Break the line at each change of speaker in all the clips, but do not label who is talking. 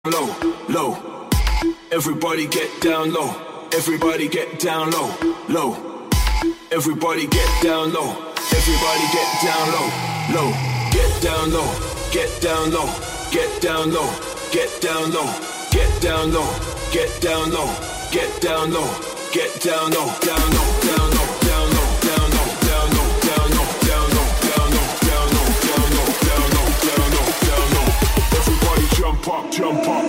low, low. Everybody get down low. Everybody get down low, low. Everybody get down low. Everybody get down low, low. Get down low, get down low, get down low, get down low, get down low, get down low, get down low, get down low, down low, down low, down low, down low, down low, down low, down low, down low, down low, down low, down low, down low, down low. Everybody jump up, jump up.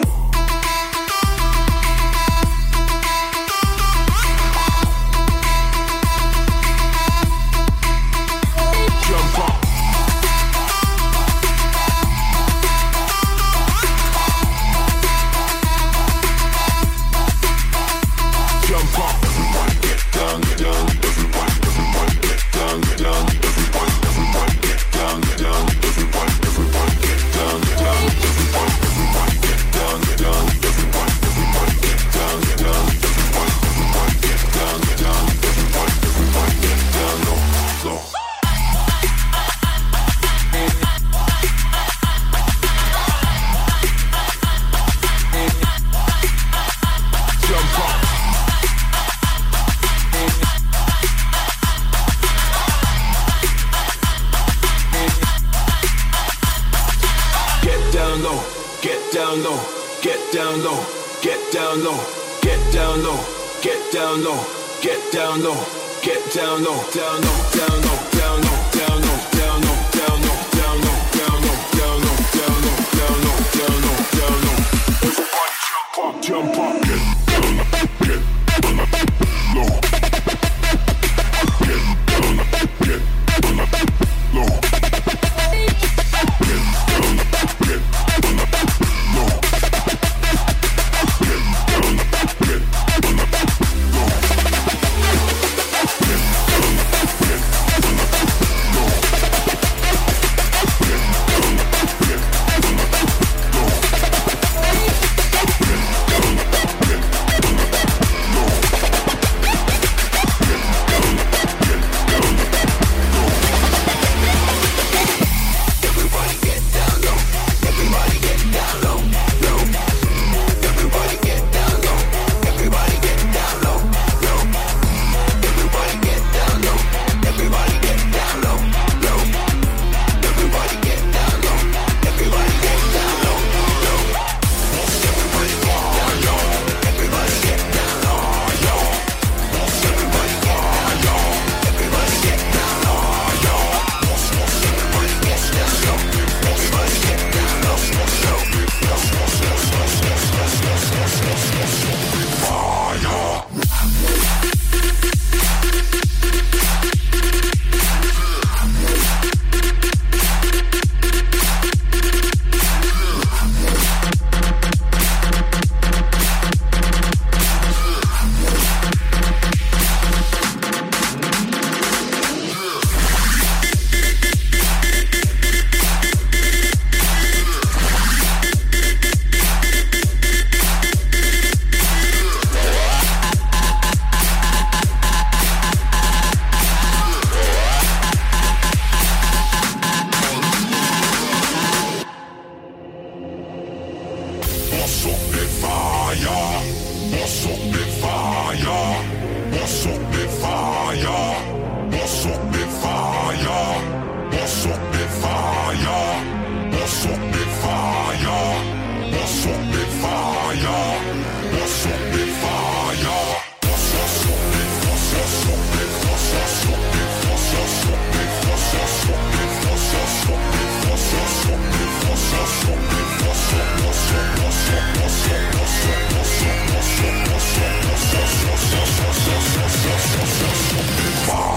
Fire.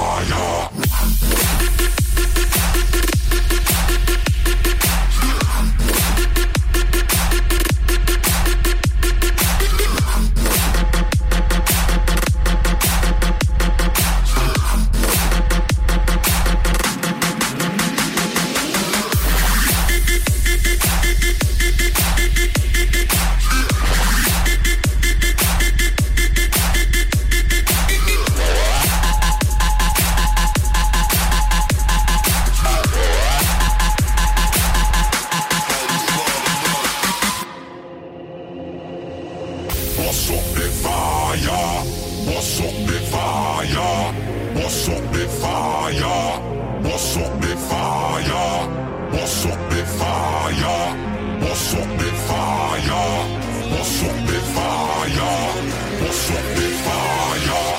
Bust up the fire, bust up the fire, bust up the fire, bust up the fire, bust up the fire, bust up the fire, bust up the fire, bust up the fire,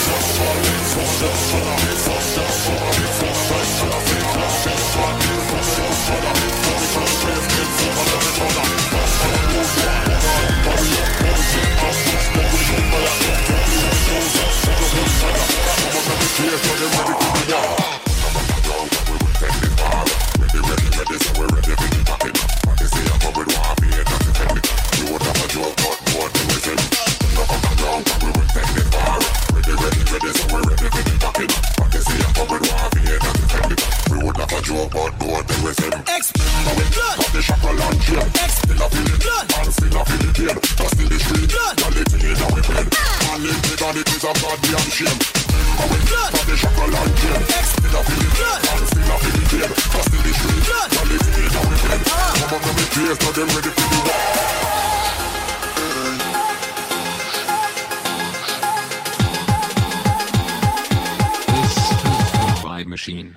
Machine.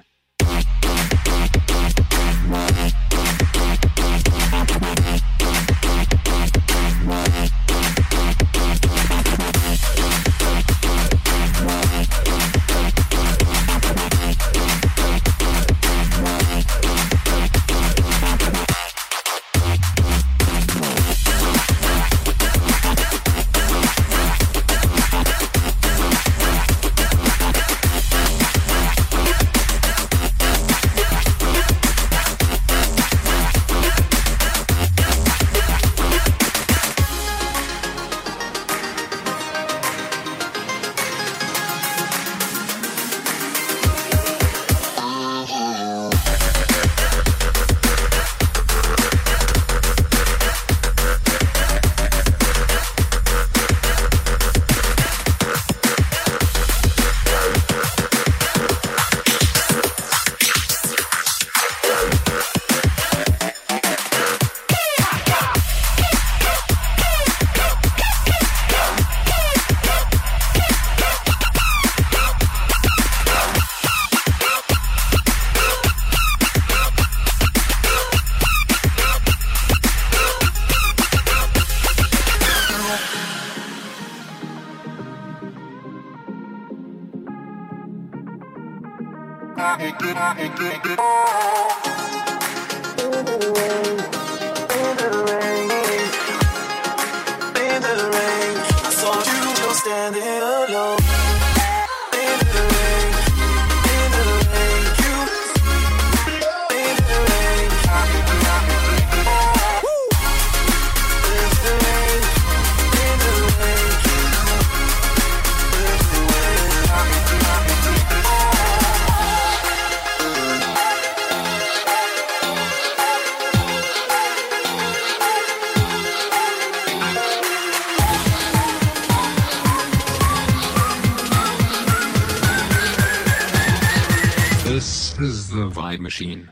This is the Vibe Machine.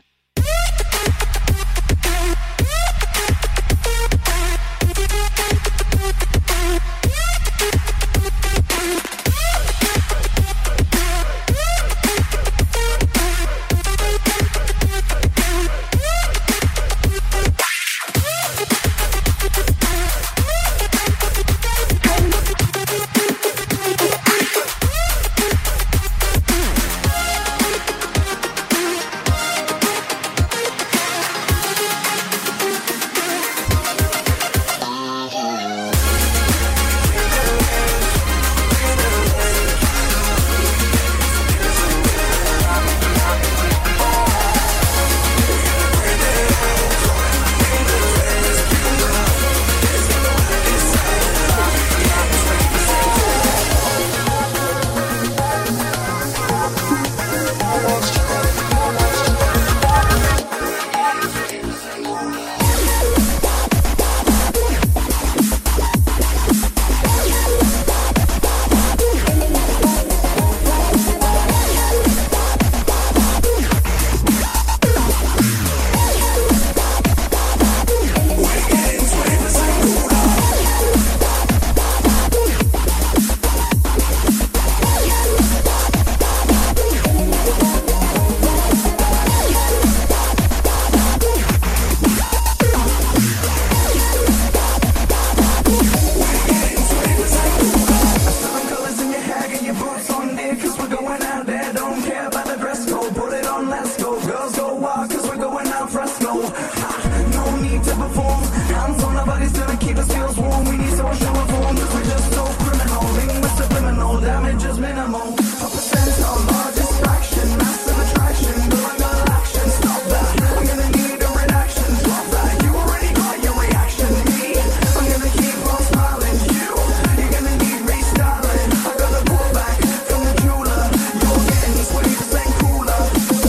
keep us feels warm. We need social reform, cause we're just so criminal. Linked with subliminal, damage is minimal. A percent our largest fraction, massive attraction, going on action. Stop that, I'm gonna need a reaction. Drop that, you already got your reaction. Me, I'm gonna keep on smiling. You're gonna need restyling. I got the pull back from the jeweler. You're getting 20% cooler.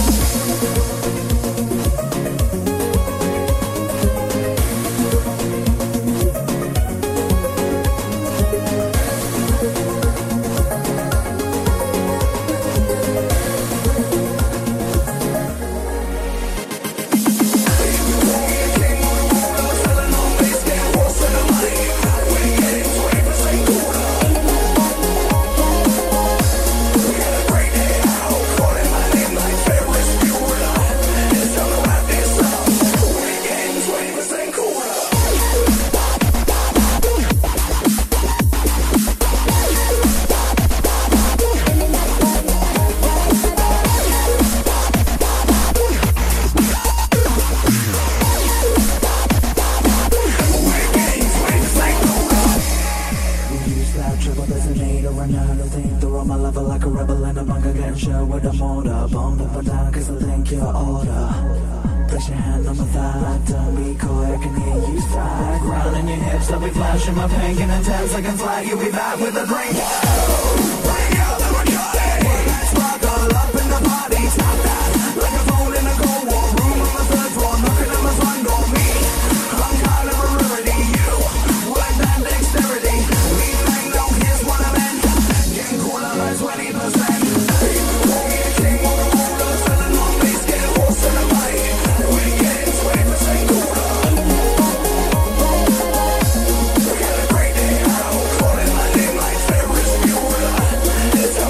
Place your hand on my thigh, don't be coy, I can hear you sigh. Ground in your hips, I'll be flashing my pink, and in 10 seconds flat, you'll be back with a drink. Bring out the Bacardi, sparkle up in the party, stop that, like a phone in a cold war room on the third floor, knocking on my front door. Me, I'm kind of a rarity, you, work that dexterity, we bang down, here's what I meant, getting cooler by 20%. It's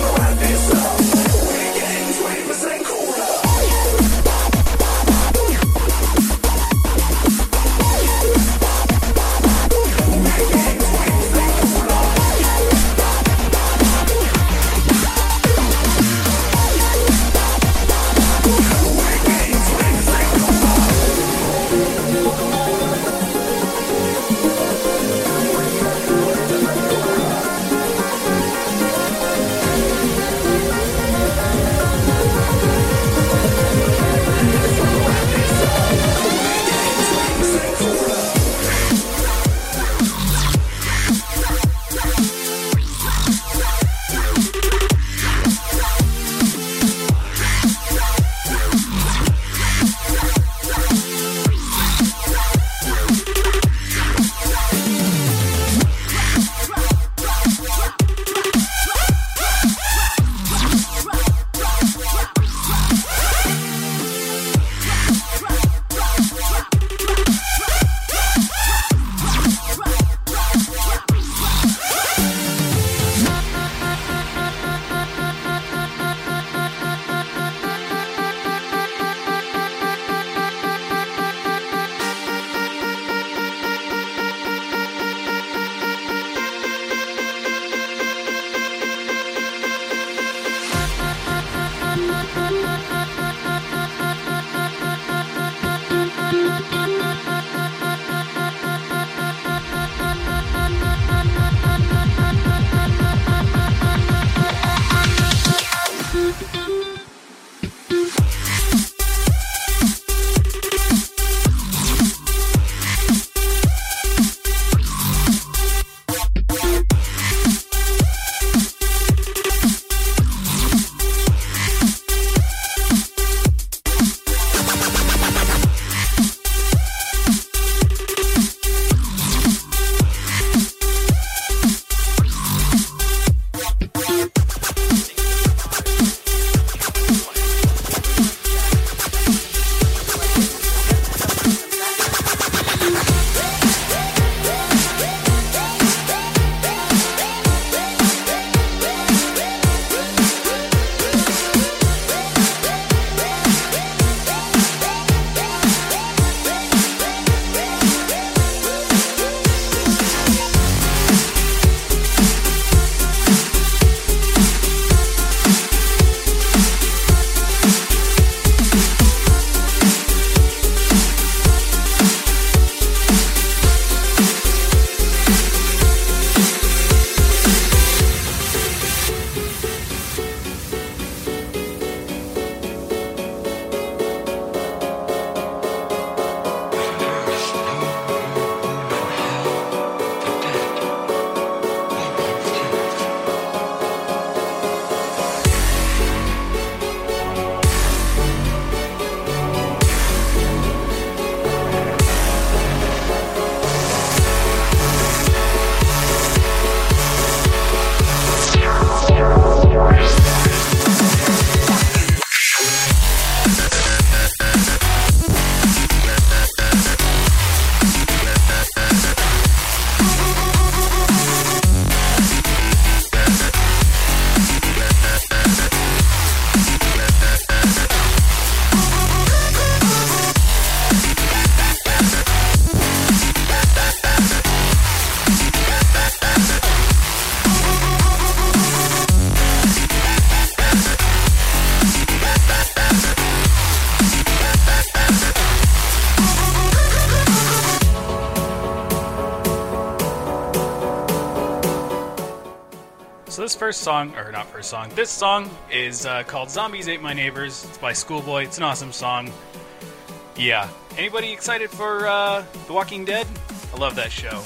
So this this song is called Zombies Ate My Neighbors. It's by Schoolboy. It's an awesome song. Yeah. Anybody excited for The Walking Dead? I love that show.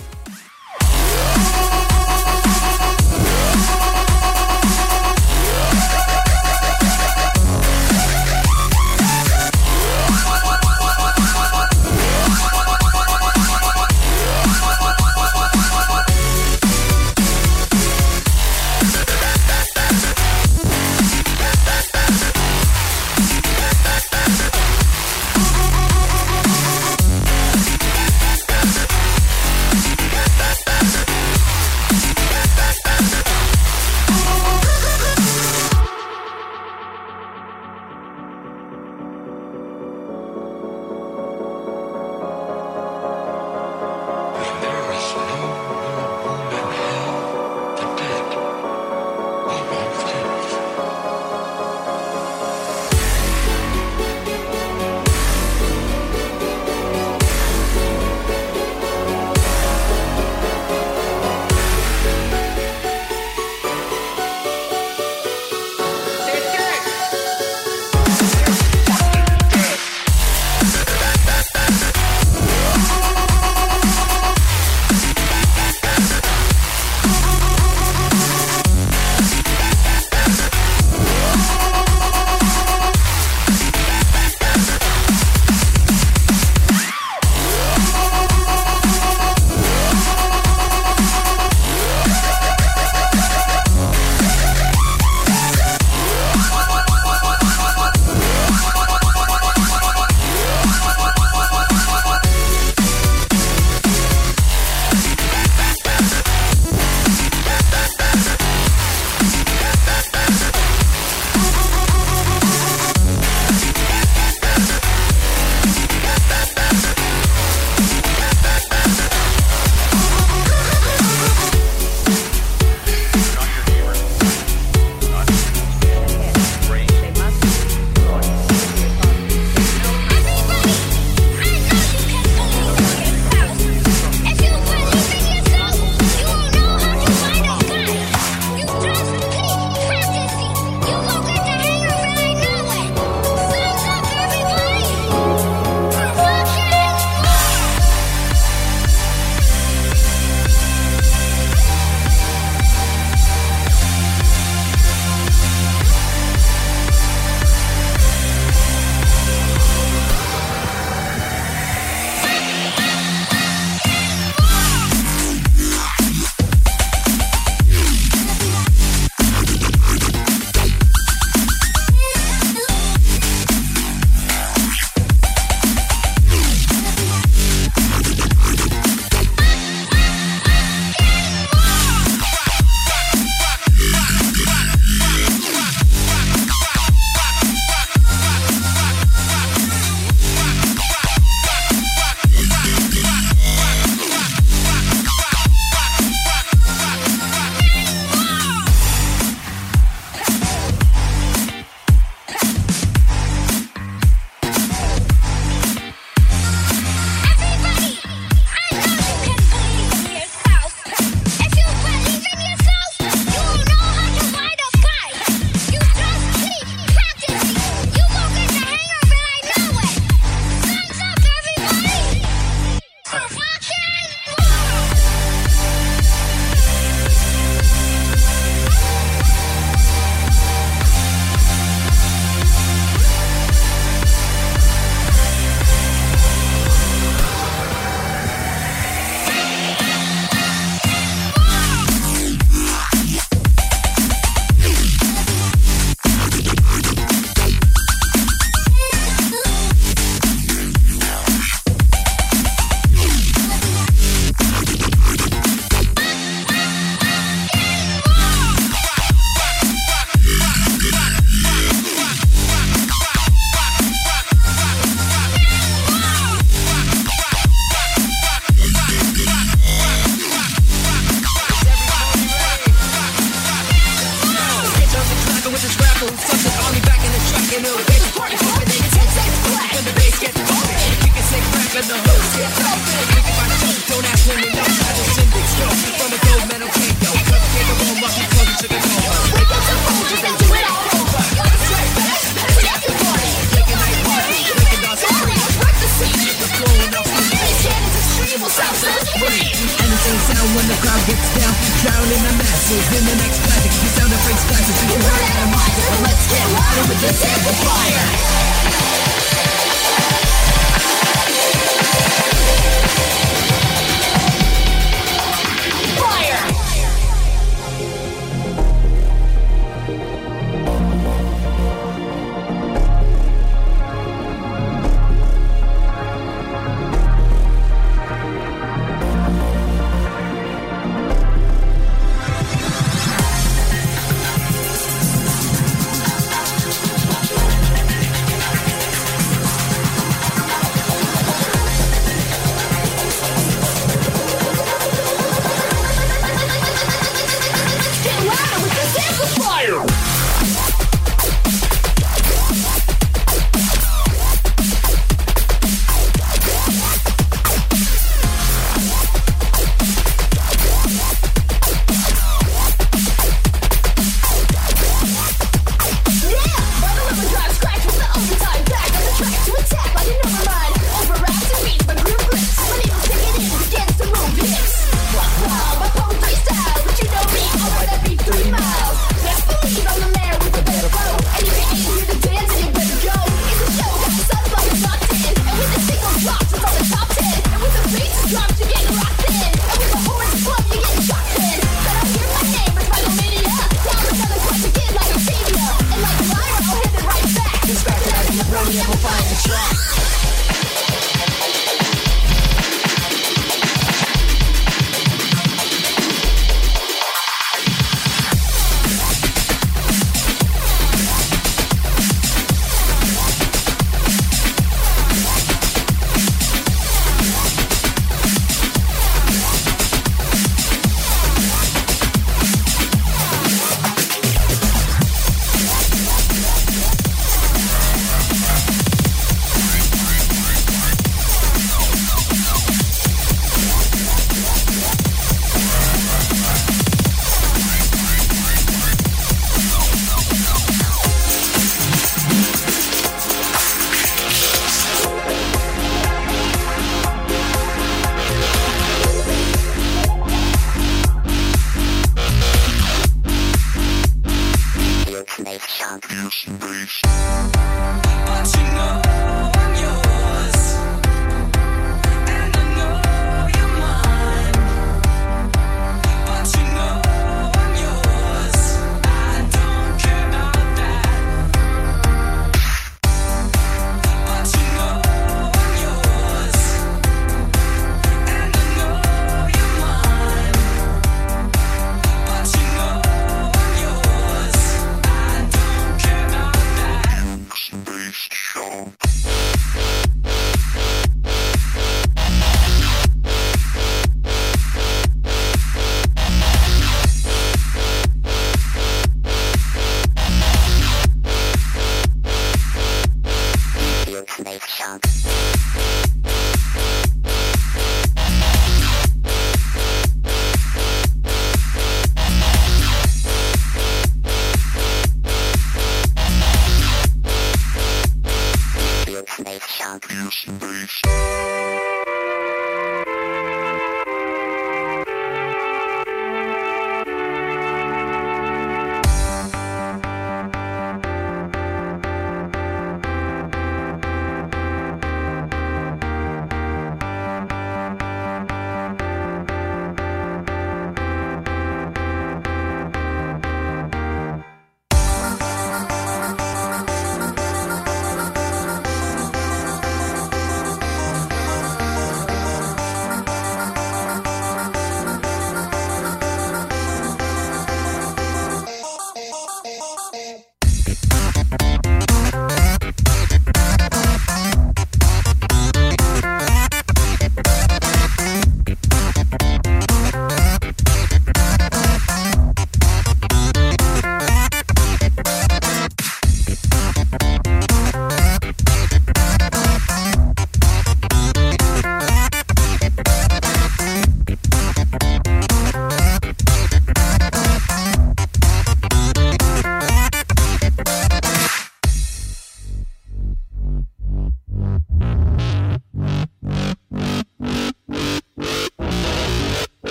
crowd gets down, drowning the masses in the next classic. The sound of breaks glasses. You heard it, I'm like, but let's get louder with this amplifier.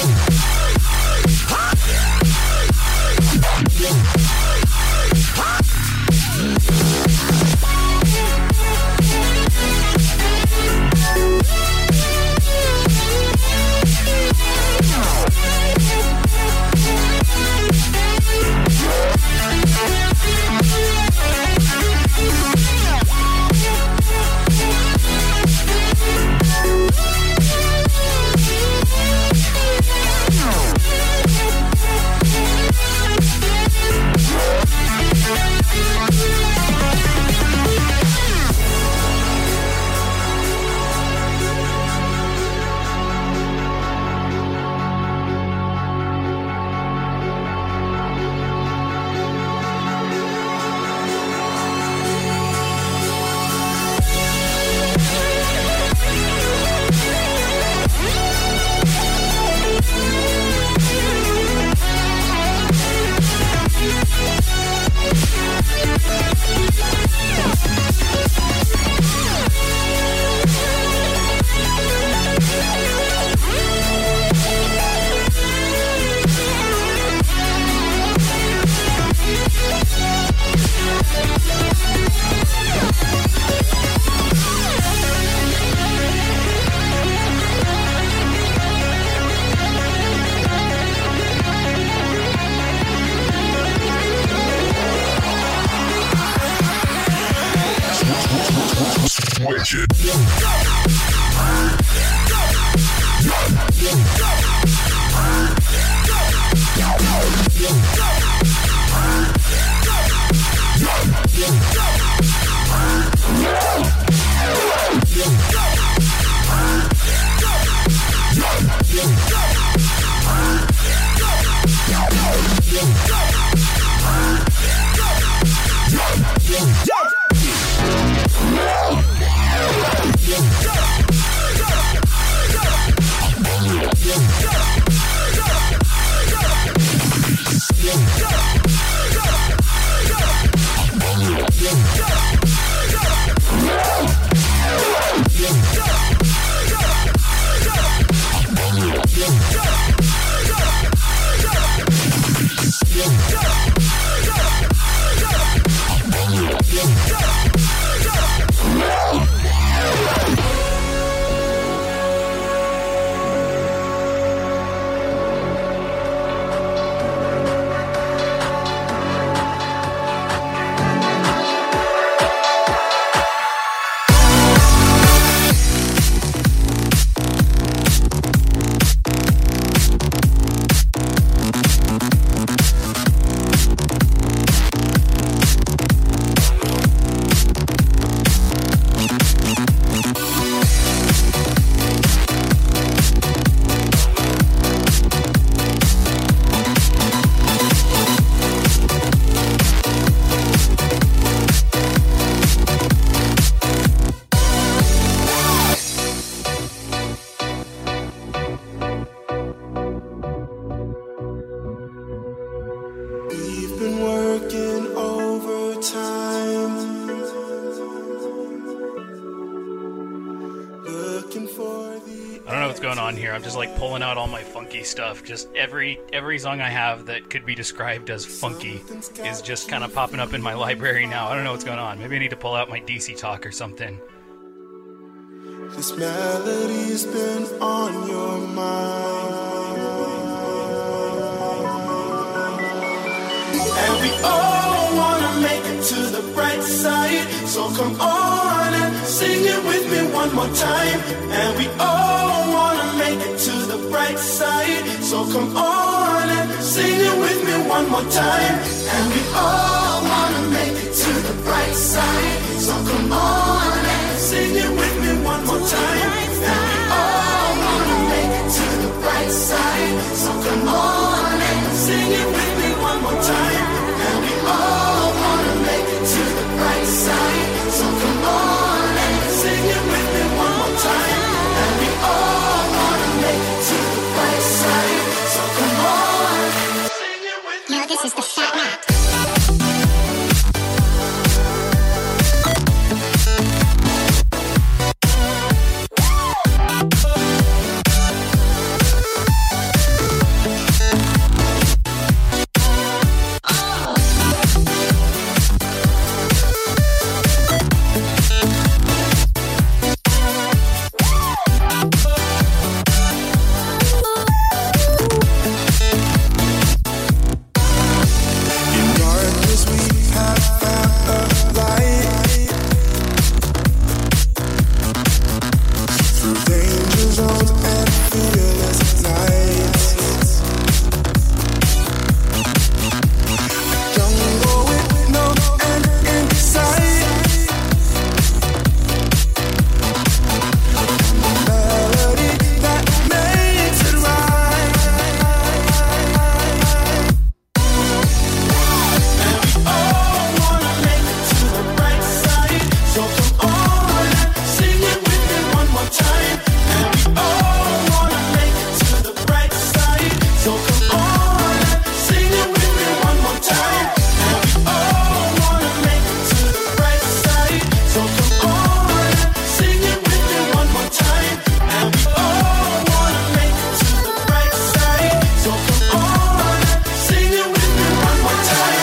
I'm just like pulling out all my funky stuff. Just every song I have that could be described as funky is just kind of popping up in my library now. I don't know what's going on. Maybe I need to pull out my DC Talk or something.
This melody's been on your mind, and we all wanna make it to the bright side. So come on and sing it with me one more time. And we all wanna make it to the bright side. So come on and sing it with me one more time. And we all wanna make it to the bright side. So come on and sing it with me one more time. And we all wanna make it to the bright side. So come on and sing it with me one more time. And we all wanna make it to the bright side. So come on and sing it with me one more time. And we all wanna make it to the bright side. So come on and sing it with me.
Now this is the Fat Rat.
So come on and sing it with me one more time. And we all wanna make it to the bright side. So come on and sing it with me one more time. And we all wanna make it to the bright side. So come on and sing it with me one more time.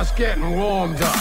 just getting warmed up.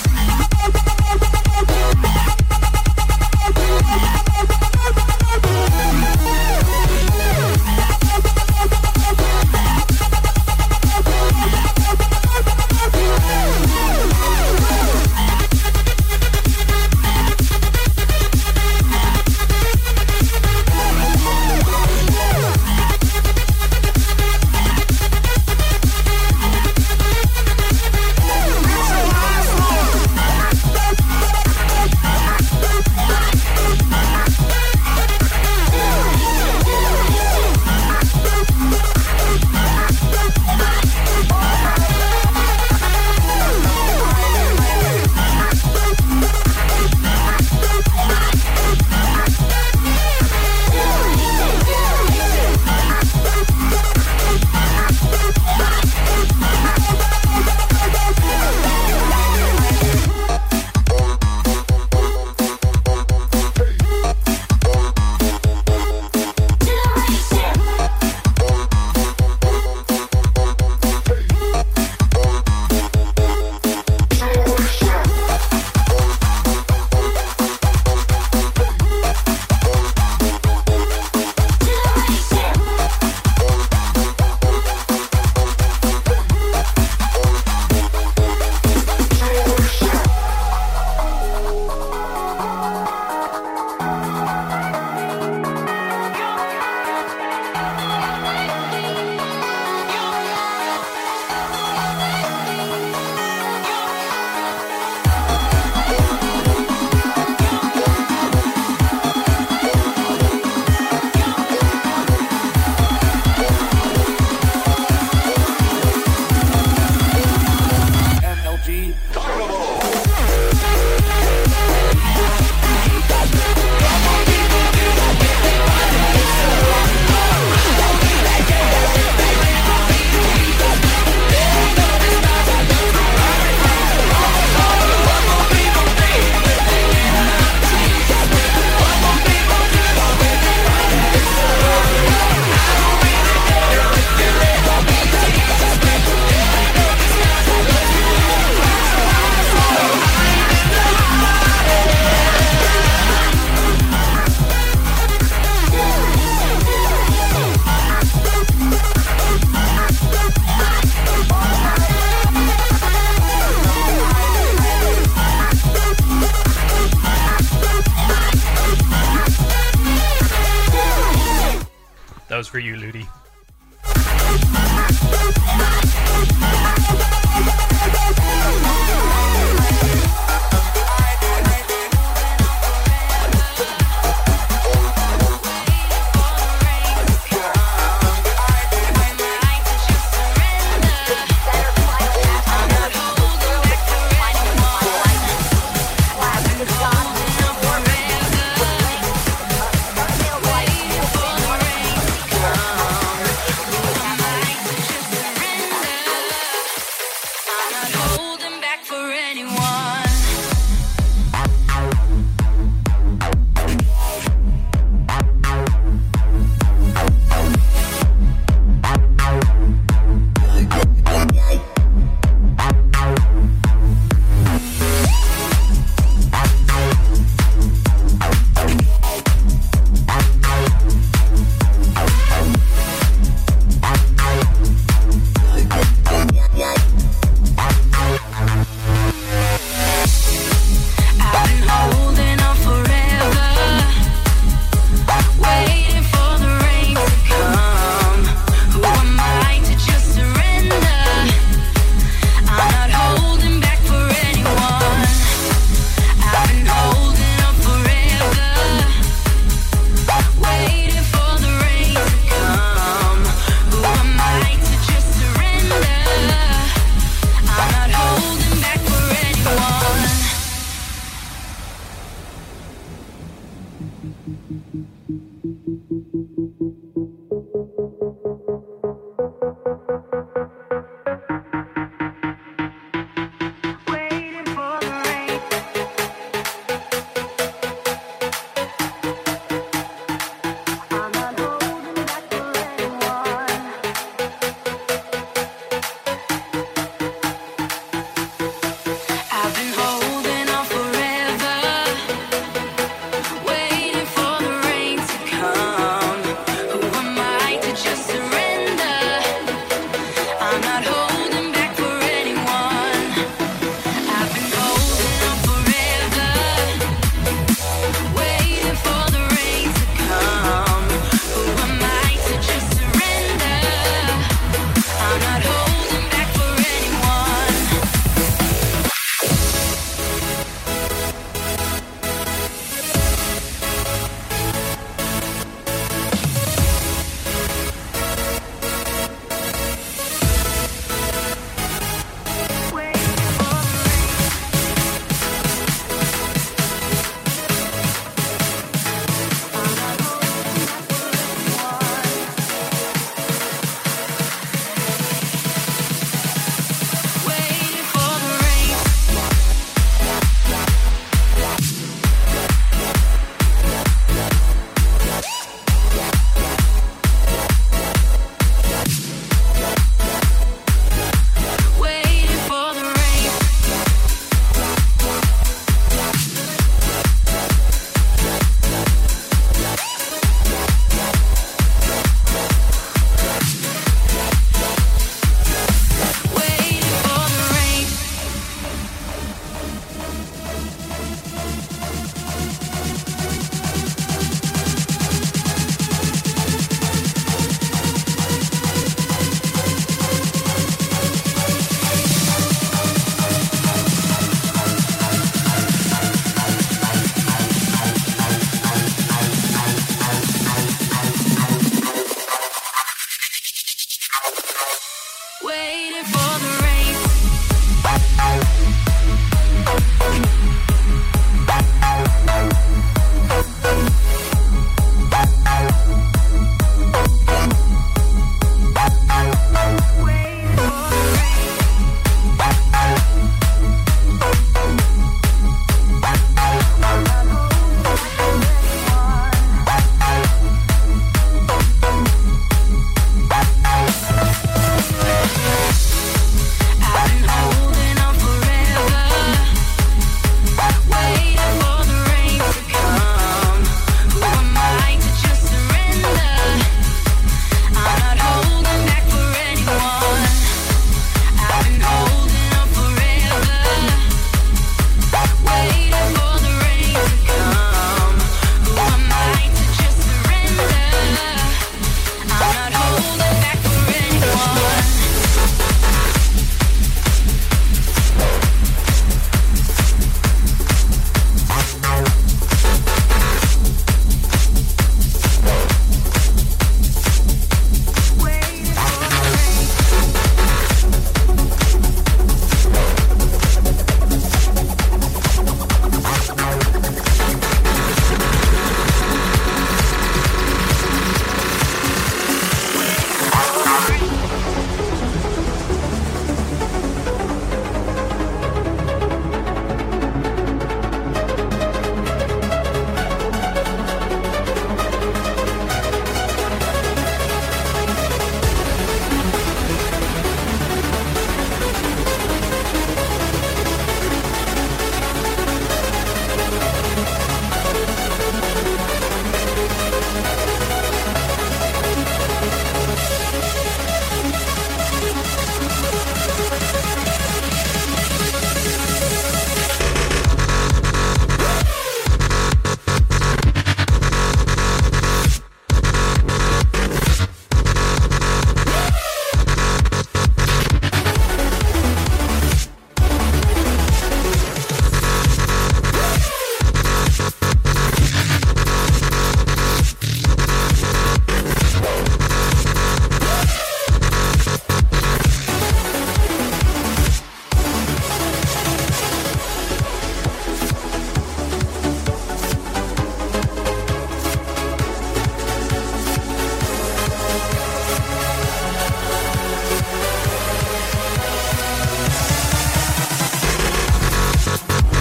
That was for you, Ludi.